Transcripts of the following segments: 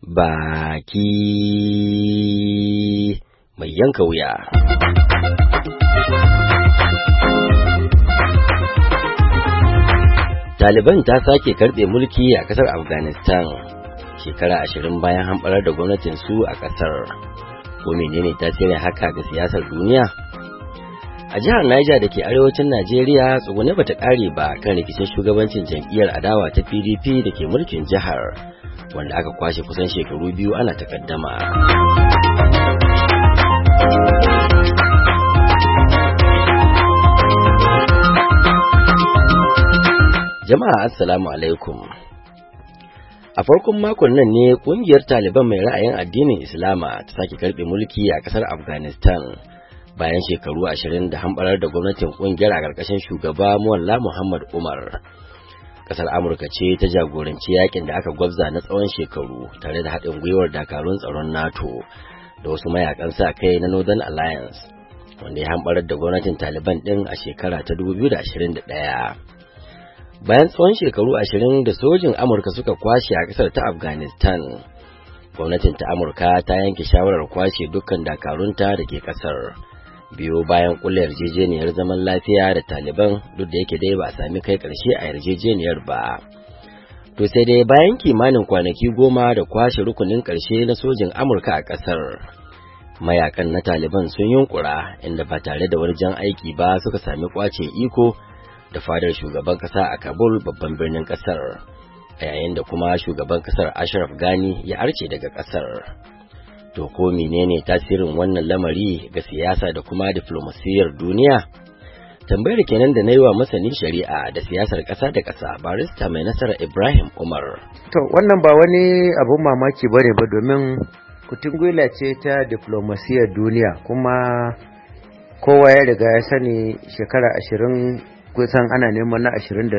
baki mai yanka wuya. Taliban ta sake karɓe mulki a ƙasar Afghanistan shekara 20 bayan hamɓarar da gwamnatin su a ƙasar. Ko menene tasirin haka ga siyasar duniya? A jihar Niger da ke arewacin Najeriya tsugune bata ƙare ba kan rikicin shugabancin jam'iyyar adawa ta PDP da ke mulkin jihar, wanda aka kwashe kusan shekaru biyu ana takaddama. Jama'a assalamu alaikum. A farkon makon nan ne kungiyar Taliban mai ra'ayin addinin Islama ta sake karbe mulki a kasar Afghanistan bayan shekaru 20 da hambarar da gwamnatin kungiyar a karkashin shugaba Mullah Muhammad Umar. Kasar Amurka ce ta jagoranci yakin da aka gwabza na tsawon shekaru tare da haɗin gwiwar dakarun tsaron NATO da wasu mayakan sa kai na Northern Alliance, wanda ya hambarar da gwamnatin Taliban din a shekara ta 2021. Bayan tsawon shekaru 20 da sojin Amurka suka kwashe a ƙasar ta Afghanistan, gwamnatin ta Amurka ta yanke shawarar kwashe dukkan dakarunta da ke ƙasar, biyo bayan ƙulla yarjejeniyar zaman lafiya da Taliban, duk da yake dai ba a sami kai ƙarshe a yarjejeniyar ba. To sai dai bayan kimanin kwanaki 10 da kwashe rukunin ƙarshe na sojin Amurka a ƙasar, mayakan na Taliban sun yunkura inda ba tare da wani jan aiki ba suka sami kwace iko da fadar shugaban kasa a Kabul, babban birnin kasar, a yayin da kuma shugaban kasar Ashraf Ghani ya arce daga kasar. To ko menene tasirin wannan lamari ga siyasa da kuma diplomasiyar duniya? Tambayar kenan da nayi wa masanin shari'a da siyasar kasa da kasa barista mai nasara Ibrahim Umar. To wannan ba wani abun mamaki bane ba, domin kutungula ce ta diplomasiyar duniya, kuma kowa ya riga ya sani shekara 20 kusan ana neman na 21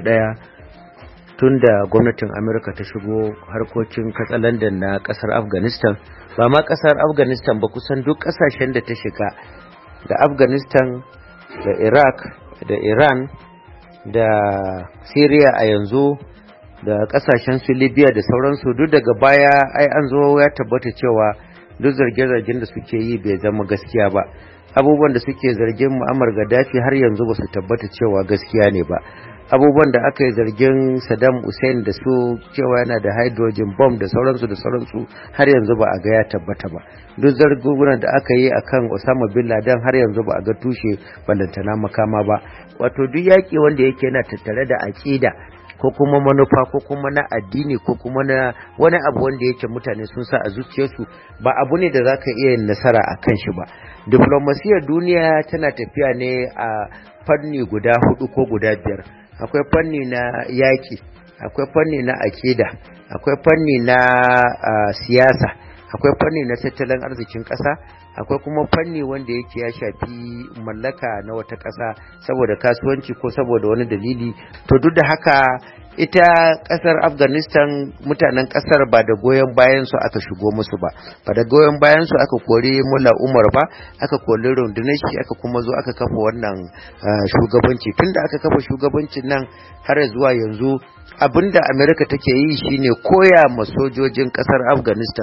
tun da gwamnatin Amurka ta shigo harkokin katsalandan na kasar Afghanistan. Ba ma kasar Afghanistan ba, kusan duk kasashen da ta shiga, da Afghanistan da Iraq da Iran da Syria a yanzu, da kasashen su Libya da sauransu, duk daga baya ai an zo ya tabbata cewa duk zarge-zargen da suke yi bai zama gaskiya ba. Abubuwan da suke zargin Muammar Gaddafi har yanzu ba su tabbata cewa gaskiya ne ba. Abubuwan da aka yi zargin Saddam Hussein da su cewa yana da hydrogen bomb da sauransu har yanzu ba a ga ya tabbata ba. Duk zargunan da aka yi akan Osama bin Laden har yanzu ba a ga tushe ballantana makama ba. Wato duk yaƙi wanda yake yana tattare da aƙida ko kuma manufa ko kuma na addini ko kuma na wani abu wanda yake mutane sun sa a zuciyarsu, ba abu ne da za ka iya yin nasara a kan shi ba. Diplomasiyar duniya tana tafiya ne a fanni guda 4 ko guda 5. Akwai fanni na yaƙi, akwai fanni na aƙida, akwai fanni na siyasa, akwai fanni na tattalin arzikin ƙasa, akwai kuma fanni wanda yake ya shafi mallaka na wata ƙasa saboda kasuwanci ko saboda wani dalili. To duk da haka ita ƙasar Afghanistan, mutanen ƙasar ba da goyon bayan su aka shigo musu ba da goyon bayan su aka kori Mullah Umar ba, aka kori rundunar shi, aka kuma zo aka kafa wannan shugabanci. Tunda aka kafa shugabancin nan har zuwa yanzu, abinda Amerika take yi shine koya ma sojojin kasar Afghanistan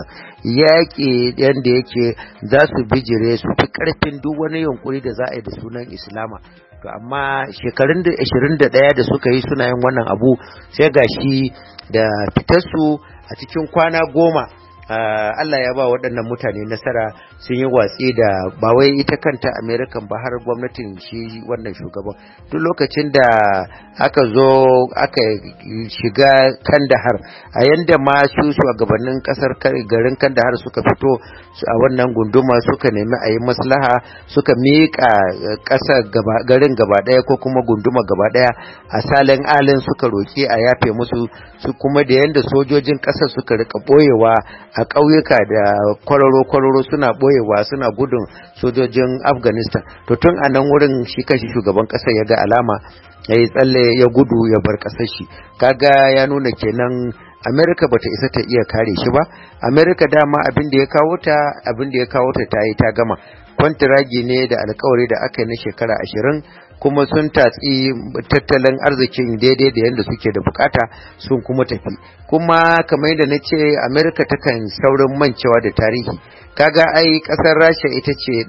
yaƙi yanda yake za su bijire su fi ƙarfin duk wani yunkuri da za a yi da sunan Islama. To amma shekarun da 21 da suka yi suna yin wannan abu, sai gashi da fitarsu a cikin kwana 10 Allah ya ba waɗannan mutane nasara, sun yi watsi da ba wai ita kanta American ba, har gwamnatin shi wannan shugaban. Duk lokacin da aka zo aka shiga Kandahar, a yanda ma su shugabannin kasar garin Kandahar suka fito a wannan gunduma suka nemi a yi maslaha, suka miƙa ƙasar garin gaba ɗaya ko kuma gunduma gaba ɗaya a salin alin, suka roƙi a yafe musu. Su kuma da yanda sojojin ƙasar suka rika ɓoyewa a ƙauyuka da kwararo suna ɓoyewa, suna gudun sojojin Afghanistan. To tun a nan wurin shi kashi shugaban ƙasar ya ga alama, ya yi tsalle ya gudu ya bar ƙasar shi. Kaga ya nuna kenan Amerika bata isa ta iya kare shi ba. Amerika dama abin da ya kawo ta ta yi ta gama. Kwantiragi ne da alkawari da aka yi na shekara 20 kuma sun tatsi tattalin arzikin daidai da yadda suke da bukata sun kuma tafi. Kuma kamar yadda na ce, Amerika takan saurin mancewa da tarihi. Kaga ai kasar Rasha ita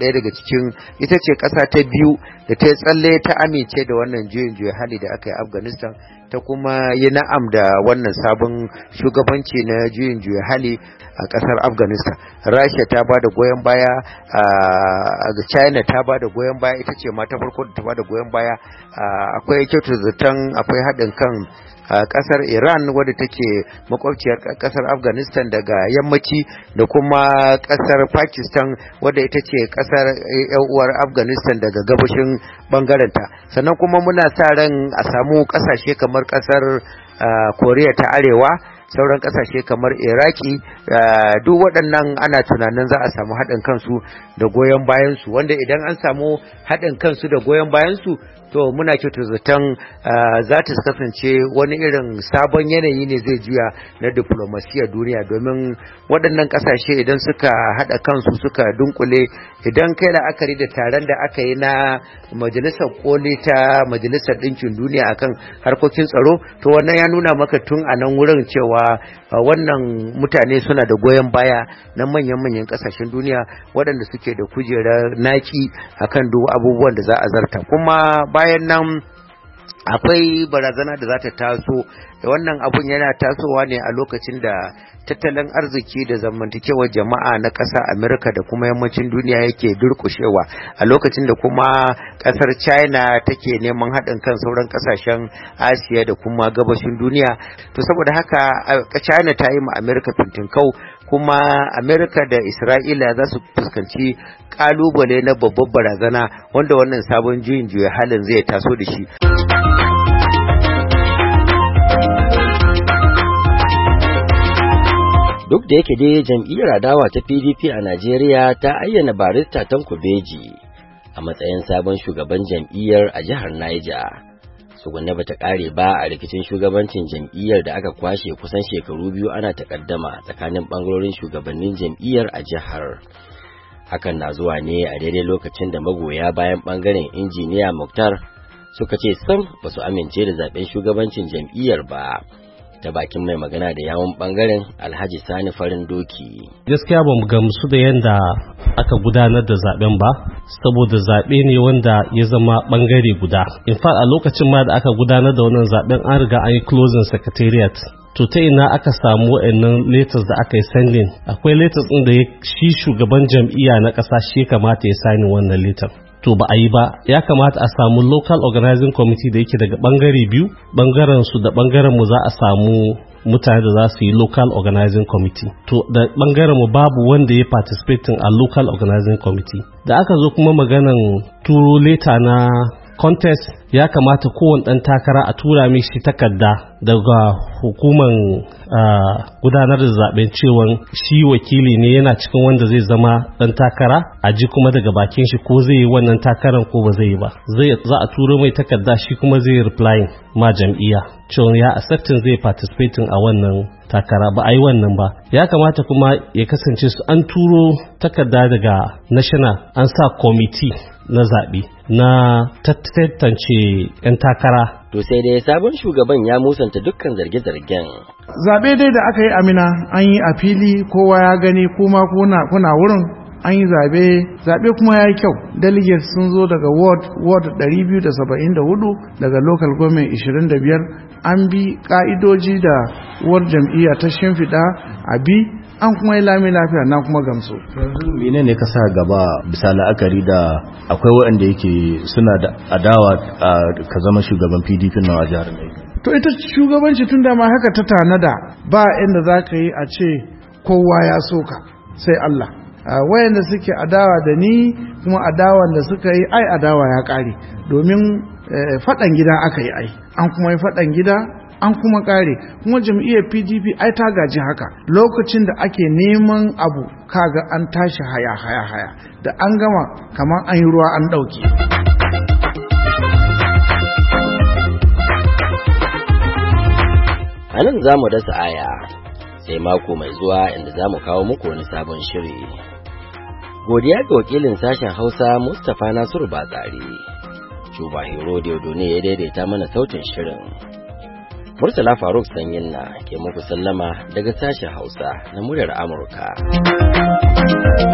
ce kasa ta biyu da ta tsalle ta amince da wannan juyin hali da aka yi Afghanistan, ta kuma yi na'am da wannan sabon shugabanci na juyin hali a kasar Afghanistan. Rasha ta ba da goyon baya, China ta ba da goyon baya, ita ce ma ta farko da ta ba da goyon baya. Akwai kyautar zaton akwai haɗin kan kasar Iran wadda take makwabciyar kasar Afghanistan daga yammaci, da kuma kasar Pakistan wadda ita ce kasar uwar Afghanistan daga gabashin bangarenta. Sannan kuma muna sa ran a samu kasashe kamar kasar Koriya ta Arewa, sauran kasashe kamar Iraki, duk waɗannan ana tunanin za a samu haɗin kansu da goyon bayansu, wanda idan an samu haɗin kansu da goyon bayansu, to muna kyautar zaton za ta kasance wani irin sabon yanayi ne zai juya na diplomasiyar duniya, domin waɗannan ƙasashe idan suka haɗa kansu suka dunkule, idan kai la'akari da taron da aka yi na majalisar koli ta majalisar ɗinkin duniya akan harkokin tsaro, to wannan ya nuna maka tun a nan wurin cewa wannan mutane suna da goyon baya na manyan ƙasashen duniya waɗanda suke da kujerar naki akan duk abubuwan da za a zarta. Kuma bayan nan akwai barazana da za ta taso. Wannan abun yana tasowa ne a lokacin da tattalin arziki da zamantakewar jama'a na ƙasa Amerika da kuma yammacin duniya yake durƙushewa, a lokacin da kuma ƙasar China take neman haɗin kan sauran ƙasashen Asiya da kuma gabashin duniya. To saboda haka China ta yi ma Amerika fintinkau, kuma Amerika da Isra'ila za su fuskanci ƙalubale na babbar barazana wanda wannan sabon juyin halin zai taso da shi. Duk da yake dai jam'iyyar adawa ta PDP a Najeriya ta ayyana Barista Tanko Beji a matsayin sabon shugaban jam'iyyar a jihar Niger, tsugunne bata kare ba a rikicin shugabancin jam'iyyar da aka kwashe kusan shekaru biyu ana takaddama tsakanin bangarorin shugabannin jam'iyyar a jihar. Hakan na zuwa ne a daidai lokacin da magoya bayan bangaren injiniya Muktar suka ce sam ba su amince da zaben shugabancin jam'iyyar ba. Ta bakin mai magana da yawon bangaren Alhaji Sani Farin Doki. Gaskiya ba mu gamsu da yanda aka gudanar da zaben ba, saboda zabe ne wanda ya zama bangare guda. In fact a lokacin ma da aka gudanar da wannan zaben an riga an yi closing secretariat. To ta ina aka samu wa'annan letters da aka yi sending? Akwai letters ɗin da shi shugaban jam'iyya na ƙasa shi kamata ya sani wannan letter. To ba a yi ba, ya kamata a samu local organizing committee da yake daga bangare biyu, bangaren su da bangaren mu za a samu mutane da za su yi local organizing committee. To da bangaren mu babu wanda ya participating a local organizing committee. Da aka zo kuma maganan turo leta na contest, ya kamata kowane ɗan takara a tura mishi takarda daga hukuman gudanar da zaben cewa shi wakili ne yana cikin wanda zai zama ɗan takara, a ji kuma daga bakin shi ko zai yi wannan takaran ko ba zai yi ba. Za a turo mai takarda, shi kuma zai reply ma jam'iyya cewa ya accepting zai participating a wannan takara. Ba a yi wannan ba. Ya kamata kuma ya kasance su an turo takarda daga national, an sa committee na zaɓe na tantance 'yan takara. To sai dai sabon shugaban ya musanta dukkan zarge-zargen. Zaɓe dai da aka yi Amina an yi a fili, kowa ya gani, kuma kuna wurin an yi zaɓe kuma ya yi kyau. Delegates sun zo daga ward 274 daga local government 25. An bi ka'idoji da uwar jam'iyya ta shimfiɗa a bi, an kuma yi lami lafiya, na kuma gamsu. Mene ne ka sa gaba bisa la'akari da akwai waɗanda yake suna da adawa ka zama shugaban PDP na a jihar Niger? To ita shugabanci tun da ma haka ta tanada, ba inda za ka yi a ce kowa ya soka sai Allah. Wayanda suke adawa da ni kuma adawan da suka yi adawa ya ƙare, domin faɗan gida aka yi an kuma yi faɗan gida an kuma kare. Kuma jam'iyyar PDP ta gaji haka, lokacin da ake neman abu kaga an tashi haya da an gama kamar an yi ruwa an dauke. A nan za mu dasa aya sai mako mai zuwa inda za mu kawo muku wani sabon shiri. Godiya ga wakilin sashen Hausa Mustapha Nasiru Batsari. Cuba Hero ne ya daidaita mana sautin shirin. Murtala Faruk Sanyinna ke muku sallama daga sashen Hausa na muryar Amurka.